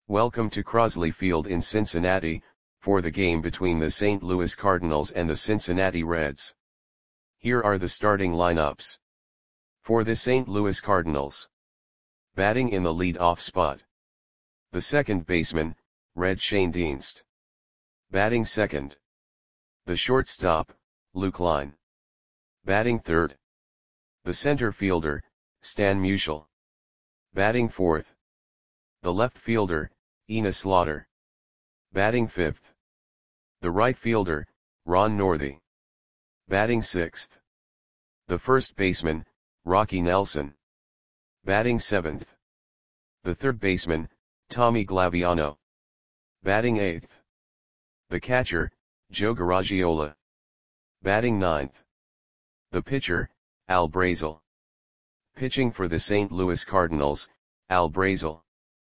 Welcome to Crosley Field in Cincinnati, for the game between the St. Louis Cardinals and the Cincinnati Reds. Here are the starting lineups. For the St. Louis Cardinals. Batting in the lead-off spot. The second baseman, Red Schoendienst. Batting second. The shortstop, Luke Line. Batting third. The center fielder, Stan Musial. Batting fourth. The left fielder, Enos Slaughter. Batting fifth. The right fielder, Ron Northey. Batting sixth. The first baseman, Rocky Nelson. Batting seventh. The third baseman, Tommy Glaviano. Batting eighth. The catcher, Joe Garagiola. Batting ninth. The pitcher, Al Brazel. Pitching for the St. Louis Cardinals, Al Brazel.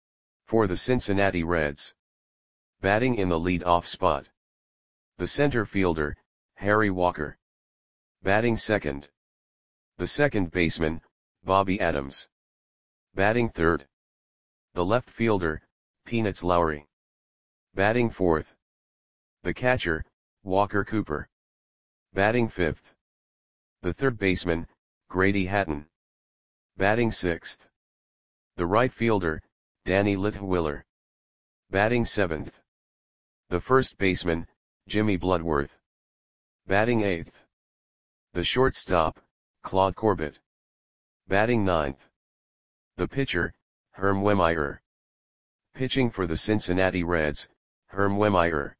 For the Cincinnati Reds. Batting in the lead-off spot. The center fielder, Harry Walker. Batting second. The second baseman, Bobby Adams. Batting third. The left fielder, Peanuts Lowry. Batting fourth. The catcher, Walker Cooper. Batting fifth. The third baseman, Grady Hatton. Batting sixth. The right fielder, Danny Litwiller. Batting seventh. The first baseman, Jimmy Bloodworth. Batting eighth. The shortstop, Claude Corbett. Batting ninth. The pitcher, Herm Wehmeyer. Pitching for the Cincinnati Reds, Herm Wehmeyer.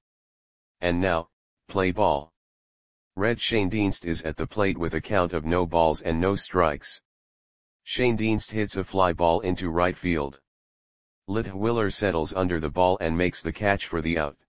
And now, play ball. Red Schoendienst is at the plate with a count of no balls and no strikes. Schoendienst hits a fly ball into right field. Litwiller settles under the ball and makes the catch for the out.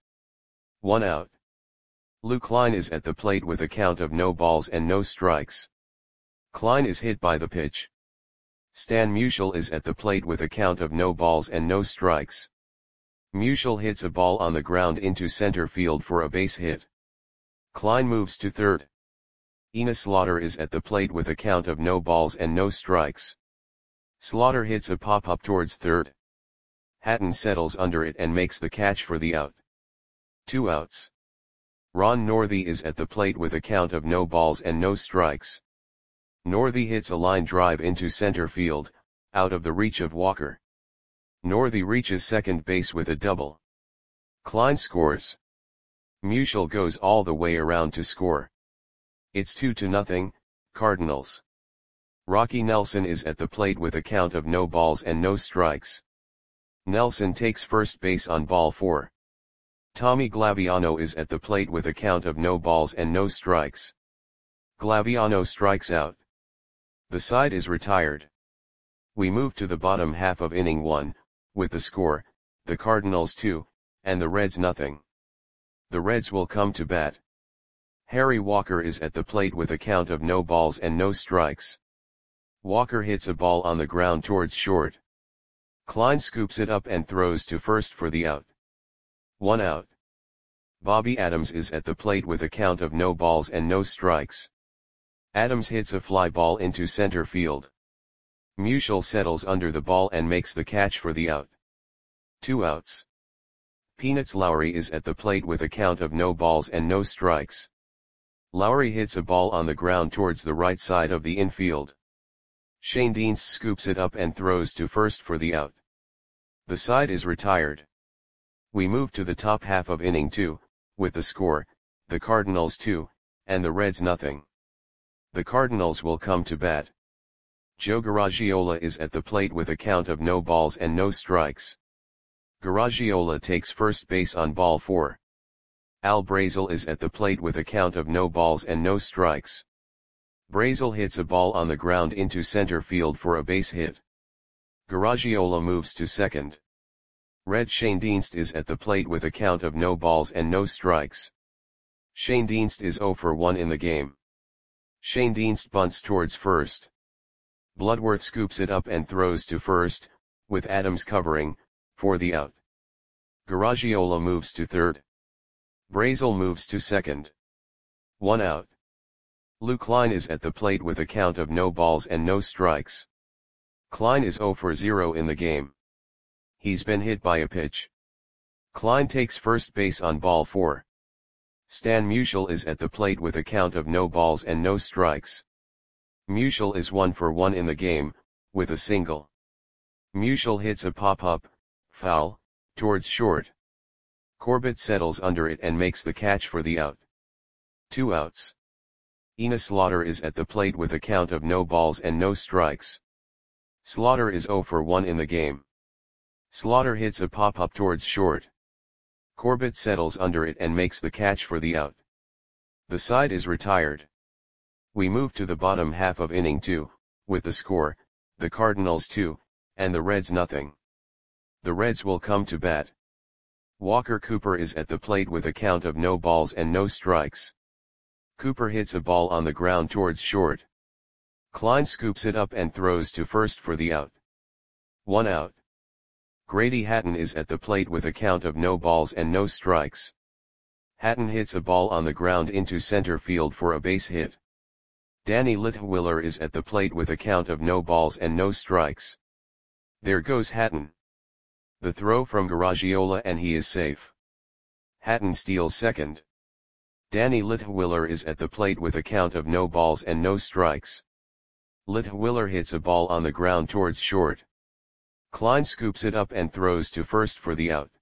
1 out. Luke Line is at the plate with a count of no balls and no strikes. Klein is hit by the pitch. Stan Musial is at the plate with a count of no balls and no strikes. Musial hits a ball on the ground into center field for a base hit. Klein moves to third. Enos Slaughter is at the plate with a count of no balls and no strikes. Slaughter hits a pop-up towards third. Hatton settles under it and makes the catch for the out. 2 outs. Ron Northey is at the plate with a count of no balls and no strikes. Northey hits a line drive into center field, out of the reach of Walker. Northey reaches second base with a double. Klein scores. Musial goes all the way around to score. It's 2-0, Cardinals. Rocky Nelson is at the plate with a count of no balls and no strikes. Nelson takes first base on ball 4. Tommy Glaviano is at the plate with a count of no balls and no strikes. Glaviano strikes out. The side is retired. We move to the bottom half of inning 1, with the score, the Cardinals 2, and the Reds nothing. The Reds will come to bat. Harry Walker is at the plate with a count of no balls and no strikes. Walker hits a ball on the ground towards short. Klein scoops it up and throws to first for the out. 1 out. Bobby Adams is at the plate with a count of no balls and no strikes. Adams hits a fly ball into center field. Musial settles under the ball and makes the catch for the out. 2 outs. Peanuts Lowry is at the plate with a count of no balls and no strikes. Lowry hits a ball on the ground towards the right side of the infield. Schoendienst scoops it up and throws to first for the out. The side is retired. We move to the top half of inning 2, with the score, the Cardinals 2, and the Reds nothing. The Cardinals will come to bat. Joe Garagiola is at the plate with a count of no balls and no strikes. Garagiola takes first base on ball 4. Al Brazel is at the plate with a count of no balls and no strikes. Brazel hits a ball on the ground into center field for a base hit. Garagiola moves to second. Red Schoendienst is at the plate with a count of no balls and no strikes. Schoendienst is 0 for 1 in the game. Schoendienst bunts towards first. Bloodworth scoops it up and throws to first, with Adams covering, for the out. Garagiola moves to third. Brazel moves to second. 1 out. Luke Line is at the plate with a count of no balls and no strikes. Klein is 0 for 0 in the game. He's been hit by a pitch. Klein takes first base on ball 4. Stan Musial is at the plate with a count of no balls and no strikes. Musial is 1 for 1 in the game, with a single. Musial hits a pop-up, foul, towards short. Corbett settles under it and makes the catch for the out. 2 outs. Enos Slaughter is at the plate with a count of no balls and no strikes. Slaughter is 0 for 1 in the game. Slaughter hits a pop-up towards short. Corbett settles under it and makes the catch for the out. The side is retired. We move to the bottom half of inning 2, with the score, the Cardinals 2, and the Reds nothing. The Reds will come to bat. Walker Cooper is at the plate with a count of no balls and no strikes. Cooper hits a ball on the ground towards short. Klein scoops it up and throws to first for the out. 1 out. Grady Hatton is at the plate with a count of no balls and no strikes. Hatton hits a ball on the ground into center field for a base hit. Danny Litwiller is at the plate with a count of no balls and no strikes. There goes Hatton. The throw from Garagiola and he is safe. Hatton steals second. Danny Litwiller is at the plate with a count of no balls and no strikes. Litwiller hits a ball on the ground towards short. Klein scoops it up and throws to first for the out.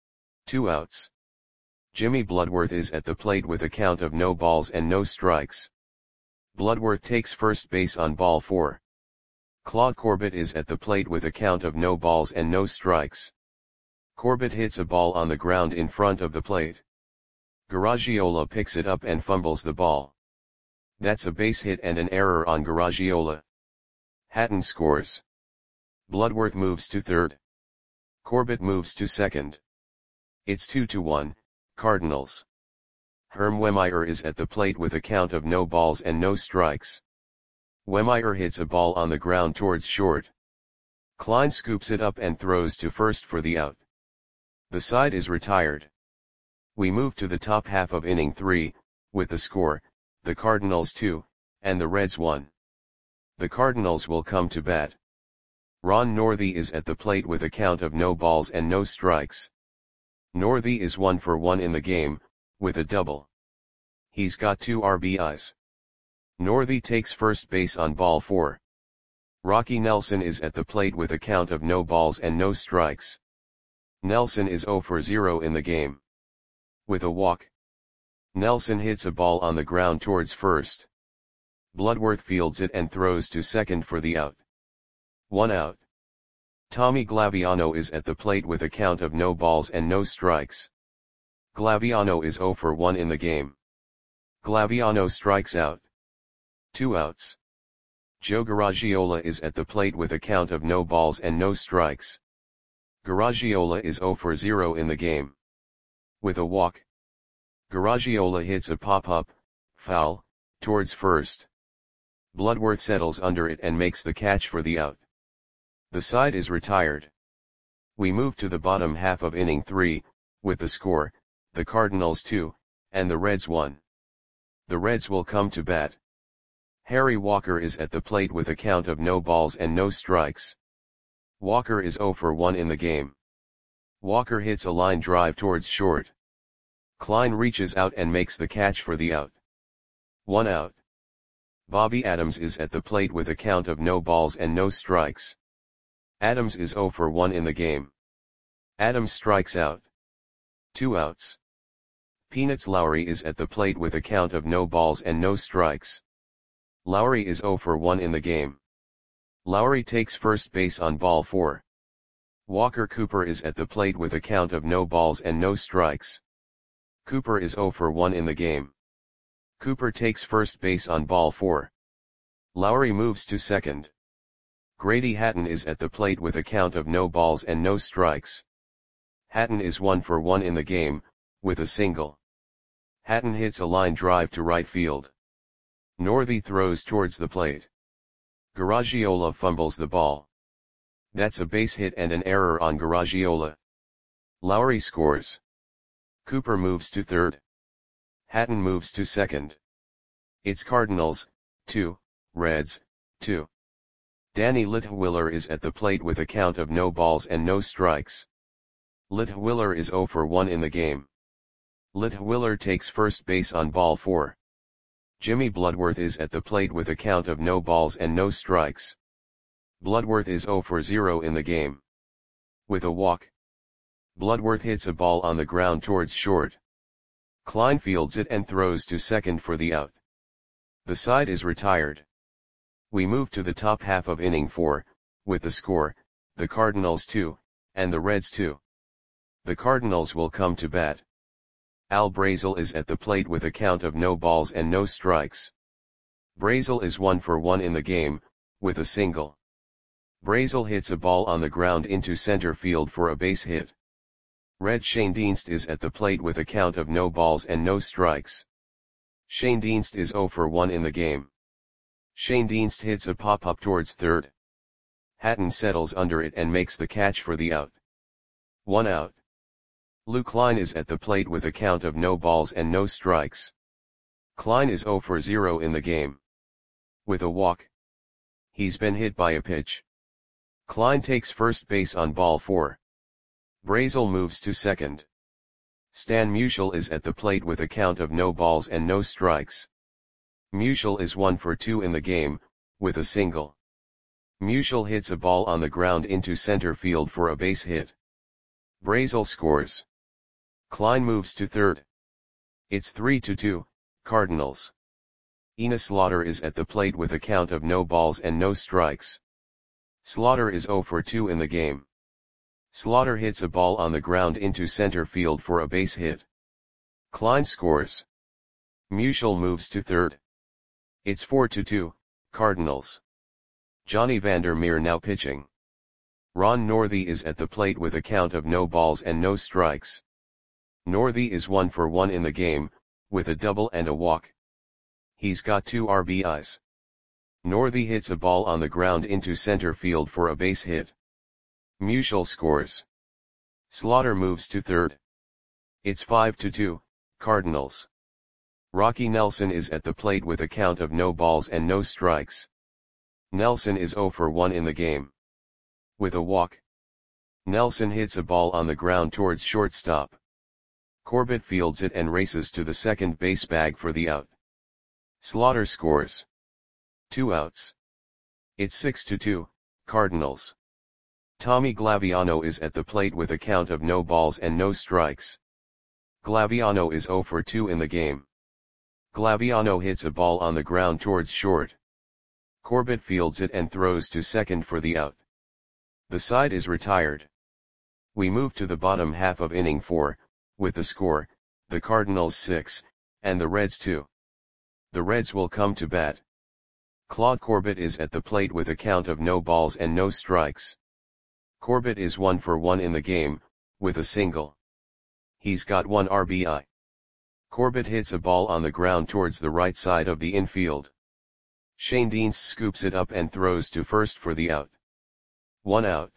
2 outs. Jimmy Bloodworth is at the plate with a count of no balls and no strikes. Bloodworth takes first base on ball 4. Claude Corbett is at the plate with a count of no balls and no strikes. Corbett hits a ball on the ground in front of the plate. Garagiola picks it up and fumbles the ball. That's a base hit and an error on Garagiola. Hatton scores. Bloodworth moves to third. Corbett moves to second. It's 2-1, Cardinals. Herm Wehmeyer is at the plate with a count of no balls and no strikes. Wehmeyer hits a ball on the ground towards short. Klein scoops it up and throws to first for the out. The side is retired. We move to the top half of inning 3, with the score, the Cardinals 2, and the Reds 1. The Cardinals will come to bat. Ron Northey is at the plate with a count of no balls and no strikes. Northey is 1 for 1 in the game, with a double. He's got 2 RBIs. Northey takes first base on ball 4. Rocky Nelson is at the plate with a count of no balls and no strikes. Nelson is 0 for 0 in the game. With a walk. Nelson hits a ball on the ground towards first. Bloodworth fields it and throws to second for the out. 1 out. Tommy Glaviano is at the plate with a count of no balls and no strikes. Glaviano is 0 for 1 in the game. Glaviano strikes out. 2 outs. Joe Garagiola is at the plate with a count of no balls and no strikes. Garagiola is 0 for 0 in the game. With a walk. Garagiola hits a pop-up, foul, towards first. Bloodworth settles under it and makes the catch for the out. The side is retired. We move to the bottom half of inning 3, with the score, the Cardinals 2, and the Reds 1. The Reds will come to bat. Harry Walker is at the plate with a count of no balls and no strikes. Walker is 0 for 1 in the game. Walker hits a line drive towards short. Klein reaches out and makes the catch for the out. 1 out. Bobby Adams is at the plate with a count of no balls and no strikes. Adams is 0 for 1 in the game. Adams strikes out. 2 outs. Peanuts Lowry is at the plate with a count of no balls and no strikes. Lowry is 0 for 1 in the game. Lowry takes first base on ball 4. Walker Cooper is at the plate with a count of no balls and no strikes. Cooper is 0 for 1 in the game. Cooper takes first base on ball 4. Lowry moves to second. Grady Hatton is at the plate with a count of no balls and no strikes. Hatton is 1 for 1 in the game, with a single. Hatton hits a line drive to right field. Northey throws towards the plate. Garagiola fumbles the ball. That's a base hit and an error on Garagiola. Lowry scores. Cooper moves to third. Hatton moves to second. It's Cardinals, 2, Reds, 2. Danny Litwiller is at the plate with a count of no balls and no strikes. Litwiller is 0 for 1 in the game. Litwiller takes first base on ball 4. Jimmy Bloodworth is at the plate with a count of no balls and no strikes. Bloodworth is 0 for 0 in the game. With a walk, Bloodworth hits a ball on the ground towards short. Klein fields it and throws to second for the out. The side is retired. We move to the top half of inning 4, with the score, the Cardinals 2, and the Reds 2. The Cardinals will come to bat. Al Brazil is at the plate with a count of no balls and no strikes. Brazil is 1 for 1 in the game, with a single. Brazil hits a ball on the ground into center field for a base hit. Red Schoendienst is at the plate with a count of no balls and no strikes. Schoendienst is 0 for 1 in the game. Schoendienst hits a pop-up towards third. Hatton settles under it and makes the catch for the out. 1 out. Lou Klein is at the plate with a count of no balls and no strikes. Klein is 0 for 0 in the game. With a walk, he's been hit by a pitch. Klein takes first base on ball 4. Brazil moves to second. Stan Musial is at the plate with a count of no balls and no strikes. Musial is 1 for 2 in the game, with a single. Musial hits a ball on the ground into center field for a base hit. Brazil scores. Klein moves to third. It's 3-2, Cardinals. Enos Slaughter is at the plate with a count of no balls and no strikes. Slaughter is 0 for 2 in the game. Slaughter hits a ball on the ground into center field for a base hit. Klein scores. Musial moves to third. It's 4-2, Cardinals. Johnny Vandermeer now pitching. Ron Northey is at the plate with a count of no balls and no strikes. Northey is 1 for 1 in the game, with a double and a walk. He's got 2 RBIs. Northey hits a ball on the ground into center field for a base hit. Musial scores. Slaughter moves to third. It's 5-2, Cardinals. Rocky Nelson is at the plate with a count of no balls and no strikes. Nelson is 0 for 1 in the game. With a walk, Nelson hits a ball on the ground towards shortstop. Corbett fields it and races to the second base bag for the out. Slaughter scores. 2 outs. It's 6-2, Cardinals. Tommy Glaviano is at the plate with a count of no balls and no strikes. Glaviano is 0 for 2 in the game. Glaviano hits a ball on the ground towards short. Corbett fields it and throws to second for the out. The side is retired. We move to the bottom half of inning 4, with the score, the Cardinals 6, and the Reds 2. The Reds will come to bat. Claude Corbett is at the plate with a count of no balls and no strikes. Corbett is 1 for 1 in the game, with a single. He's got 1 RBI. Corbett hits a ball on the ground towards the right side of the infield. Schoendienst scoops it up and throws to first for the out. 1 out.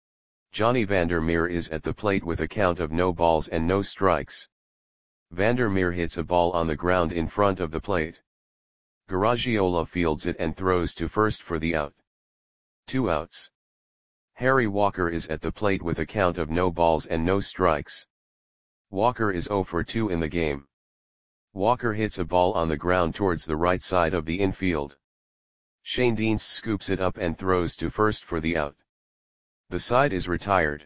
Johnny Vandermeer is at the plate with a count of no balls and no strikes. Vandermeer hits a ball on the ground in front of the plate. Garagiola fields it and throws to first for the out. 2 outs. Harry Walker is at the plate with a count of no balls and no strikes. Walker is 0 for 2 in the game. Walker hits a ball on the ground towards the right side of the infield. Schoendienst scoops it up and throws to first for the out. The side is retired.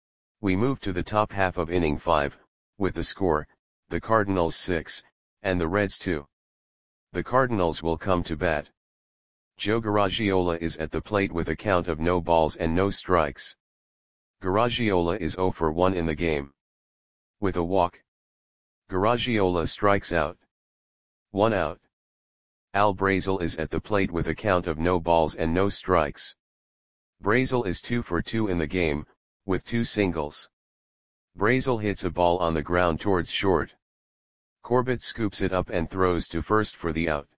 We move to the top half of inning 5, with the score, the Cardinals 6, and the Reds 2. The Cardinals will come to bat. Joe Garagiola is at the plate with a count of no balls and no strikes. Garagiola is 0 for 1 in the game. With a walk, Garagiola strikes out. 1 out. Al Brazil is at the plate with a count of no balls and no strikes. Brazil is 2 for 2 in the game, with 2 singles. Brazil hits a ball on the ground towards short. Corbett scoops it up and throws to first for the out.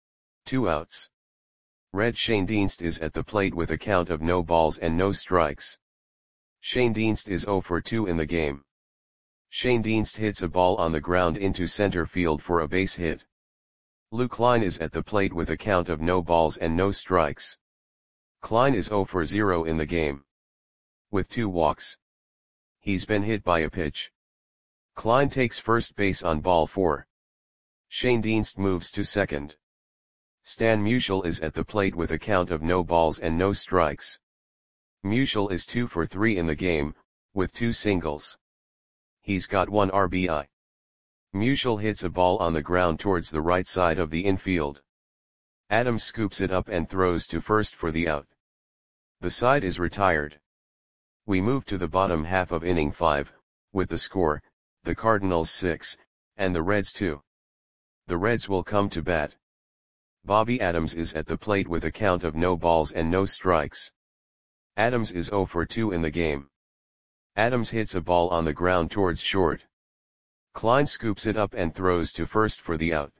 2 outs. Red Schoendienst is at the plate with a count of no balls and no strikes. Schoendienst is 0 for 2 in the game. Schoendienst hits a ball on the ground into center field for a base hit. Lou Klein is at the plate with a count of no balls and no strikes. Klein is 0 for 0 in the game. With 2 walks. He's been hit by a pitch. Klein takes first base on ball 4. Shane Dienst moves to second. Stan Musial is at the plate with a count of no balls and no strikes. Musial is 2 for 3 in the game, with 2 singles. He's got 1 RBI. Musial hits a ball on the ground towards the right side of the infield. Adams scoops it up and throws to first for the out. The side is retired. We move to the bottom half of inning 5, with the score, the Cardinals 6, and the Reds 2. The Reds will come to bat. Bobby Adams is at the plate with a count of no balls and no strikes. Adams is 0 for 2 in the game. Adams hits a ball on the ground towards short. Klein scoops it up and throws to first for the out.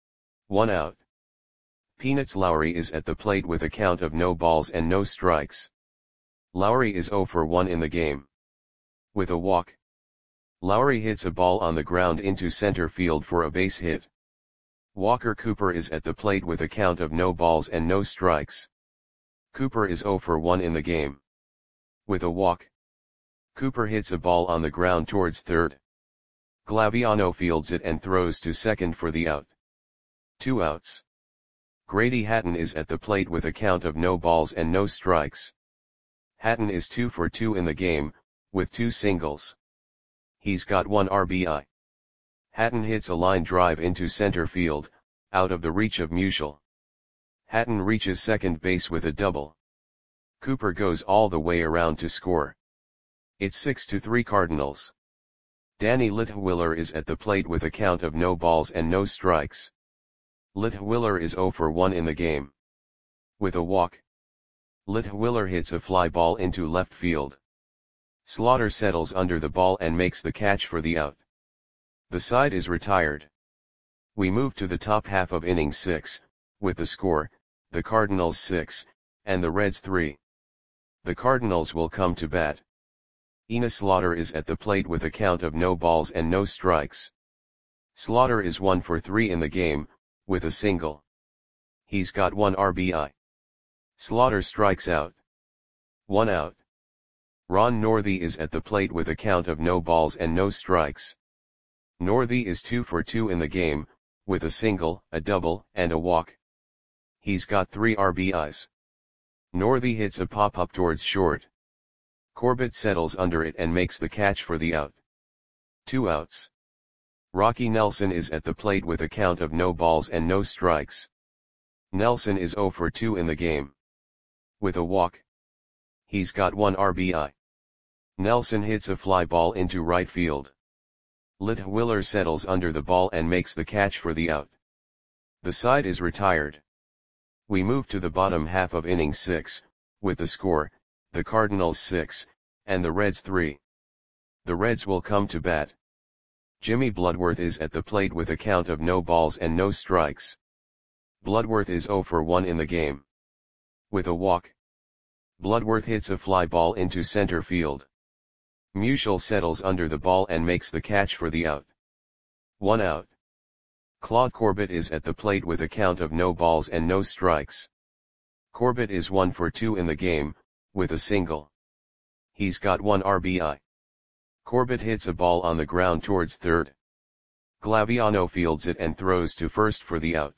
1 out. Peanuts Lowry is at the plate with a count of no balls and no strikes. Lowry is 0 for 1 in the game. With a walk. Lowry hits a ball on the ground into center field for a base hit. Walker Cooper is at the plate with a count of no balls and no strikes. Cooper is 0 for 1 in the game. With a walk. Cooper hits a ball on the ground towards third. Glaviano fields it and throws to second for the out. 2 outs. Grady Hatton is at the plate with a count of no balls and no strikes. Hatton is 2 for 2 in the game, with 2 singles. He's got 1 RBI. Hatton hits a line drive into center field, out of the reach of Musial. Hatton reaches second base with a double. Cooper goes all the way around to score. It's 6-3 Cardinals. Danny Litwiller is at the plate with a count of no balls and no strikes. Litwiller is 0 for 1 in the game. With a walk. Litwiller hits a fly ball into left field. Slaughter settles under the ball and makes the catch for the out. The side is retired. We move to the top half of inning 6, with the score, the Cardinals 6, and the Reds 3. The Cardinals will come to bat. Enos Slaughter is at the plate with a count of no balls and no strikes. Slaughter is 1 for 3 in the game, with a single. He's got 1 RBI. Slaughter strikes out. 1 out. Ron Northey is at the plate with a count of no balls and no strikes. Northey is 2 for 2 in the game, with a single, a double, and a walk. He's got 3 RBIs. Northey hits a pop-up towards short. Corbett settles under it and makes the catch for the out. 2 outs. Rocky Nelson is at the plate with a count of no balls and no strikes. Nelson is 0 for 2 in the game. With a walk. He's got 1 RBI. Nelson hits a fly ball into right field. Litwiller settles under the ball and makes the catch for the out. The side is retired. We move to the bottom half of inning 6, with the score, the Cardinals 6, and the Reds 3. The Reds will come to bat. Jimmy Bloodworth is at the plate with a count of no balls and no strikes. Bloodworth is 0 for 1 in the game. With a walk. Bloodworth hits a fly ball into center field. Musial settles under the ball and makes the catch for the out. 1 out. Claude Corbett is at the plate with a count of no balls and no strikes. Corbett is 1 for 2 in the game, with a single. He's got 1 RBI. Corbett hits a ball on the ground towards third. Glaviano fields it and throws to first for the out.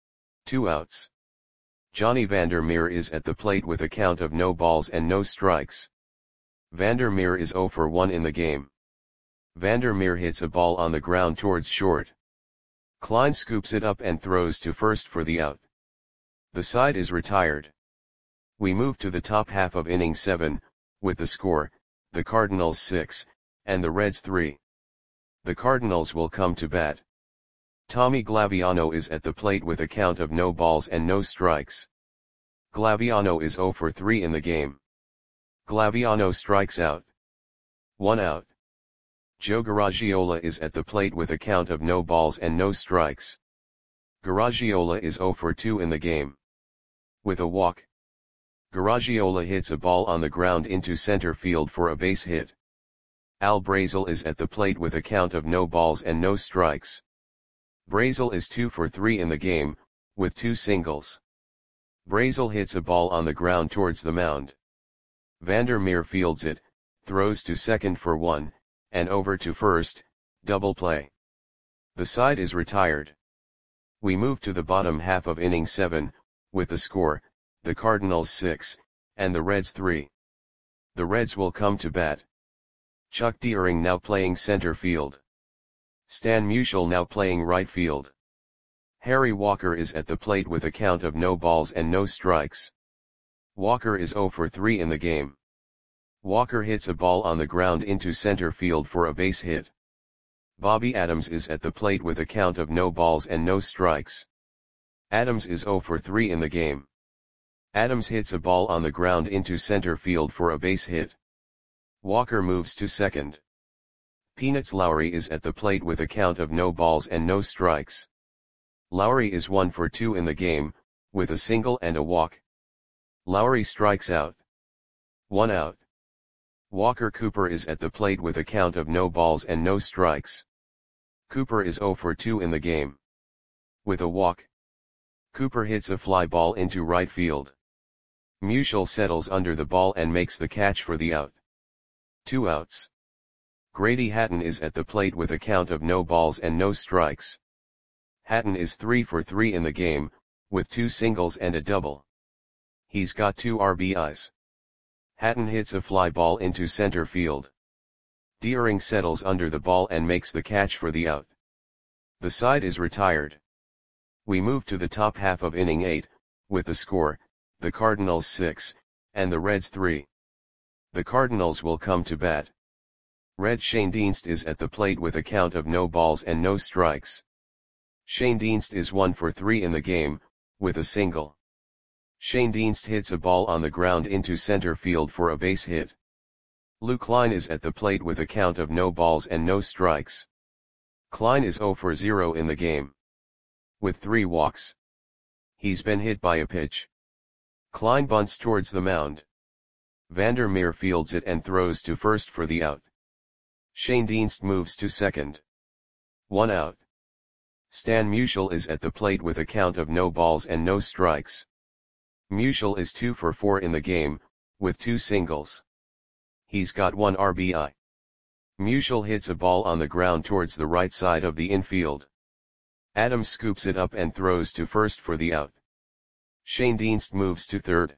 2 outs. Johnny Vandermeer is at the plate with a count of no balls and no strikes. Vandermeer is 0 for 1 in the game. Vandermeer hits a ball on the ground towards short. Klein scoops it up and throws to first for the out. The side is retired. We move to the top half of inning 7, with the score, the Cardinals 6, and the Reds 3. The Cardinals will come to bat. Tommy Glaviano is at the plate with a count of no balls and no strikes. Glaviano is 0 for 3 in the game. Glaviano strikes out. 1 out. Joe Garagiola is at the plate with a count of no balls and no strikes. Garagiola is 0 for 2 in the game. With a walk. Garagiola hits a ball on the ground into center field for a base hit. Al Brazel is at the plate with a count of no balls and no strikes. Brazel is 2 for 3 in the game, with 2 singles. Brazil hits a ball on the ground towards the mound. Vandermeer fields it, throws to second for one, and over to first, double play. The side is retired. We move to the bottom half of inning 7, with the score, the Cardinals 6, and the Reds 3. The Reds will come to bat. Chuck Deering now playing center field. Stan Musial now playing right field. Harry Walker is at the plate with a count of no balls and no strikes. Walker is 0 for 3 in the game. Walker hits a ball on the ground into center field for a base hit. Bobby Adams is at the plate with a count of no balls and no strikes. Adams is 0 for 3 in the game. Adams hits a ball on the ground into center field for a base hit. Walker moves to second. Peanuts Lowry is at the plate with a count of no balls and no strikes. Lowry is 1 for 2 in the game, with a single and a walk. Lowry strikes out. 1 out. Walker Cooper is at the plate with a count of no balls and no strikes. Cooper is 0 for 2 in the game. With a walk. Cooper hits a fly ball into right field. Musial settles under the ball and makes the catch for the out. 2 outs. Grady Hatton is at the plate with a count of no balls and no strikes. Hatton is 3 for 3 in the game, with 2 singles and a double. He's got 2 RBIs. Hatton hits a fly ball into center field. Deering settles under the ball and makes the catch for the out. The side is retired. We move to the top half of inning 8, with the score, the Cardinals 6, and the Reds 3. The Cardinals will come to bat. Red Schoendienst is at the plate with a count of no balls and no strikes. Schoendienst is 1 for 3 in the game, with a single. Schoendienst hits a ball on the ground into center field for a base hit. Lou Klein is at the plate with a count of no balls and no strikes. Klein is 0 for 0 in the game. With 3 walks. He's been hit by a pitch. Klein bunts towards the mound. Vandermeer fields it and throws to first for the out. Schoendienst moves to second. 1 out. Stan Musial is at the plate with a count of no balls and no strikes. Musial is 2 for 4 in the game, with 2 singles. He's got 1 RBI. Musial hits a ball on the ground towards the right side of the infield. Adams scoops it up and throws to first for the out. Schoendienst moves to third.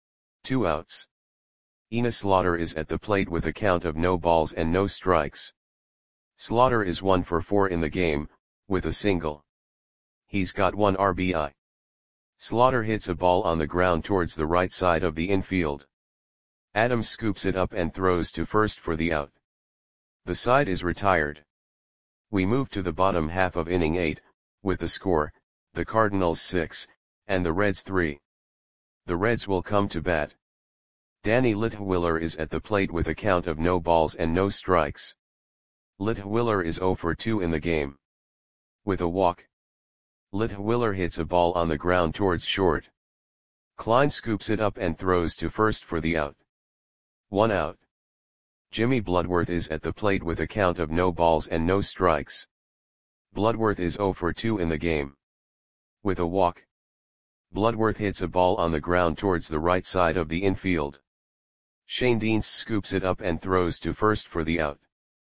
2 outs. Enos Slaughter is at the plate with a count of no balls and no strikes. Slaughter is 1 for 4 in the game, with a single. He's got 1 RBI. Slaughter hits a ball on the ground towards the right side of the infield. Adams scoops it up and throws to first for the out. The side is retired. We move to the bottom half of inning 8, with the score, the Cardinals 6, and the Reds 3. The Reds will come to bat. Danny Litwiller is at the plate with a count of no balls and no strikes. Litwiller is 0 for 2 in the game. With a walk. Litwiller hits a ball on the ground towards short. Klein scoops it up and throws to first for the out. 1 out. Jimmy Bloodworth is at the plate with a count of no balls and no strikes. Bloodworth is 0 for 2 in the game. With a walk. Bloodworth hits a ball on the ground towards the right side of the infield. Schoendienst scoops it up and throws to first for the out.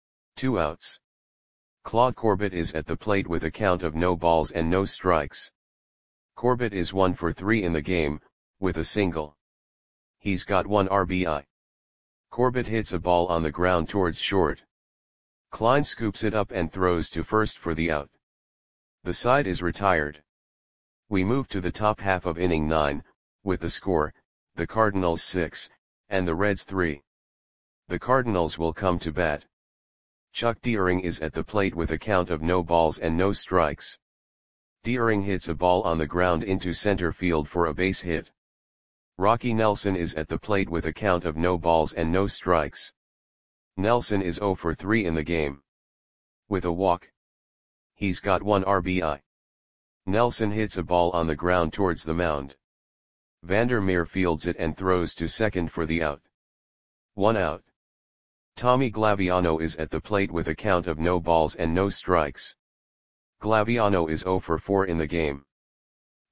2 outs. Claude Corbett is at the plate with a count of no balls and no strikes. Corbett is 1 for 3 in the game, with a single. He's got 1 RBI. Corbett hits a ball on the ground towards short. Klein scoops it up and throws to first for the out. The side is retired. We move to the top half of inning 9, with the score, the Cardinals 6, and the Reds 3. The Cardinals will come to bat. Chuck Deering is at the plate with a count of no balls and no strikes. Deering hits a ball on the ground into center field for a base hit. Rocky Nelson is at the plate with a count of no balls and no strikes. Nelson is 0 for 3 in the game. With a walk. He's got 1 RBI. Nelson hits a ball on the ground towards the mound. Vandermeer fields it and throws to second for the out. 1 out. Tommy Glaviano is at the plate with a count of no balls and no strikes. Glaviano is 0 for 4 in the game.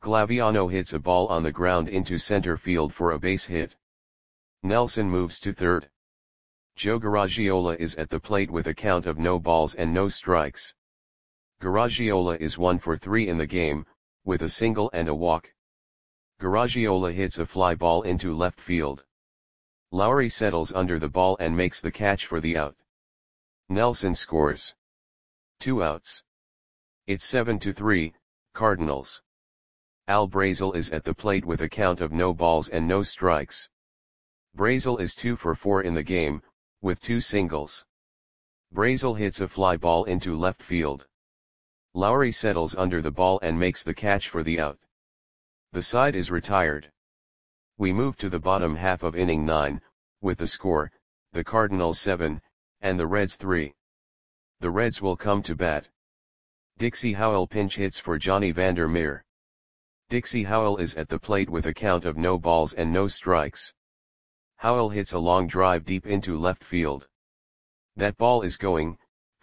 Glaviano hits a ball on the ground into center field for a base hit. Nelson moves to third. Joe Garagiola is at the plate with a count of no balls and no strikes. Garagiola is 1 for 3 in the game, with a single and a walk. Garagiola hits a fly ball into left field. Lowry settles under the ball and makes the catch for the out. Nelson scores. 2 outs. It's 7-3, Cardinals. Al Brazil is at the plate with a count of no balls and no strikes. Brazil is 2 for 4 in the game, with 2 singles. Brazil hits a fly ball into left field. Lowry settles under the ball and makes the catch for the out. The side is retired. We move to the bottom half of inning 9, with the score, the Cardinals 7, and the Reds 3. The Reds will come to bat. Dixie Howell pinch hits for Johnny Vander Meer. Dixie Howell is at the plate with a count of no balls and no strikes. Howell hits a long drive deep into left field. That ball is gone.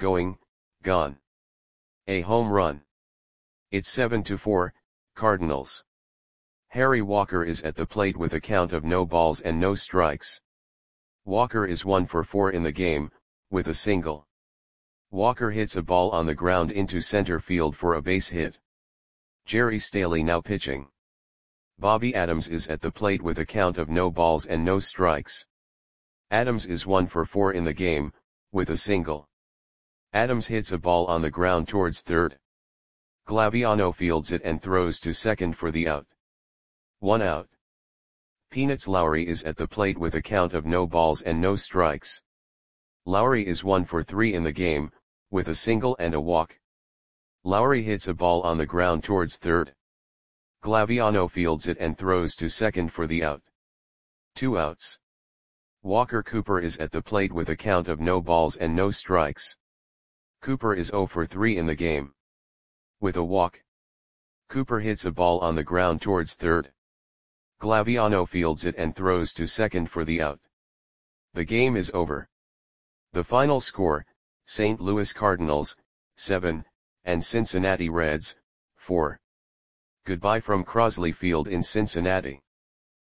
A home run. It's 7-4, Cardinals. Harry Walker is at the plate with a count of no balls and no strikes. Walker is 1 for 4 in the game, with a single. Walker hits a ball on the ground into center field for a base hit. Jerry Staley now pitching. Bobby Adams is at the plate with a count of no balls and no strikes. Adams is 1 for 4 in the game, with a single. Adams hits a ball on the ground towards third. Glaviano fields it and throws to second for the out. 1 out. Peanuts Lowry is at the plate with a count of no balls and no strikes. Lowry is 1 for 3 in the game, with a single and a walk. Lowry hits a ball on the ground towards third. Glaviano fields it and throws to second for the out. 2 outs. Walker Cooper is at the plate with a count of no balls and no strikes. Cooper is 0 for 3 in the game. With a walk. Cooper hits a ball on the ground towards third. Glaviano fields it and throws to second for the out. The game is over. The final score, St. Louis Cardinals, 7, and Cincinnati Reds, 4. Goodbye from Crosley Field in Cincinnati.